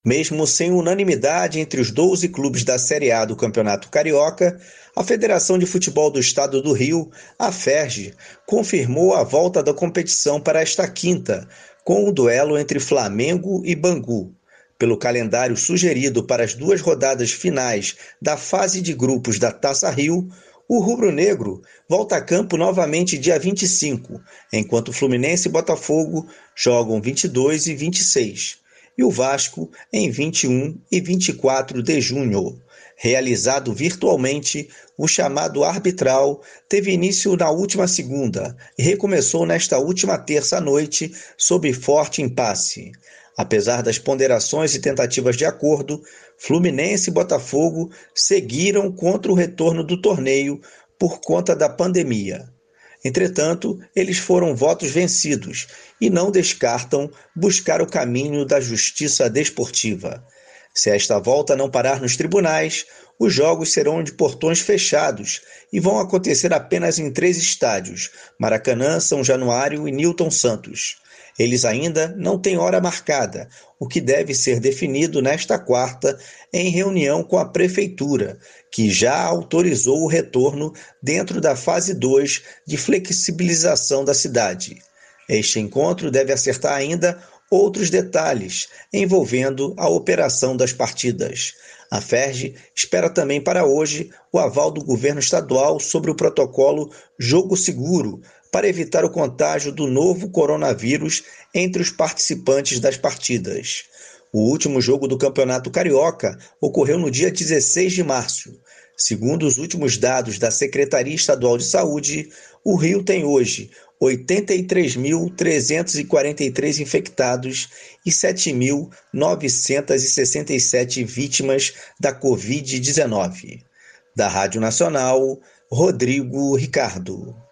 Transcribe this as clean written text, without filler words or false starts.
Mesmo sem unanimidade entre os 12 clubes da Série A do Campeonato Carioca, a Federação de Futebol do Estado do Rio, a FERJ, confirmou a volta da competição para esta quinta, com o duelo entre Flamengo e Bangu. Pelo calendário sugerido para as duas rodadas finais da fase de grupos da Taça Rio, o rubro-negro volta a campo novamente dia 25, enquanto Fluminense e Botafogo jogam 22 e 26. E o Vasco em 21 e 24 de junho. Realizado virtualmente, o chamado arbitral teve início na última segunda e recomeçou nesta última terça-noite sob forte impasse. Apesar das ponderações e tentativas de acordo, Fluminense e Botafogo seguiram contra o retorno do torneio por conta da pandemia. Entretanto, eles foram votos vencidos e não descartam buscar o caminho da justiça desportiva. Se esta volta não parar nos tribunais, os jogos serão de portões fechados e vão acontecer apenas em 3 estádios: Maracanã, São Januário e Newton Santos. Eles ainda não têm hora marcada, o que deve ser definido nesta quarta em reunião com a Prefeitura, que já autorizou o retorno dentro da fase 2 de flexibilização da cidade. Este encontro deve acertar ainda outros detalhes envolvendo a operação das partidas. A FERJ espera também para hoje o aval do governo estadual sobre o protocolo Jogo Seguro, para evitar o contágio do novo coronavírus entre os participantes das partidas. O último jogo do Campeonato Carioca ocorreu no dia 16 de março. Segundo os últimos dados da Secretaria Estadual de Saúde, o Rio tem hoje 83.343 infectados e 7.967 vítimas da Covid-19. Da Rádio Nacional, Rodrigo Ricardo.